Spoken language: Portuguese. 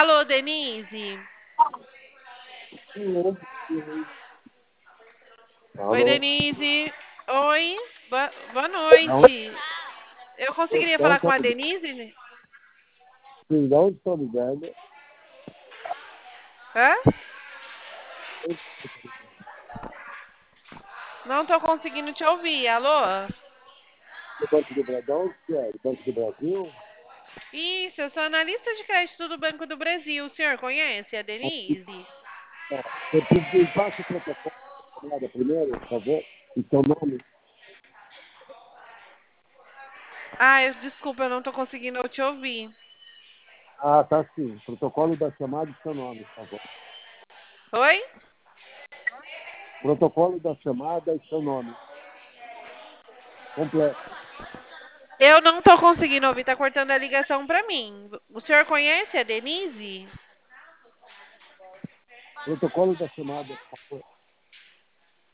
Alô, Denise? Oi, Alô? Denise. Oi, boa Da onde, noite. Eu conseguiria da onde falar com estão a ligando? Denise? Sim, da onde estão ligando? Hã? Não tô conseguindo te ouvir. Alô? Do Banco do Brasil? Da onde que é? Do Banco do Brasil? Isso, eu sou analista de crédito do Banco do Brasil. O senhor conhece a Denise? Me passa o protocolo da chamada primeiro, por favor. E seu nome? Desculpa, eu não tô conseguindo te ouvir. Ah, tá sim. Protocolo da chamada e seu nome, por favor. Oi? Protocolo da chamada e seu nome. Completo. Eu não tô conseguindo ouvir, tá cortando a ligação pra mim. O senhor conhece a Denise? Protocolo da chamada, por favor.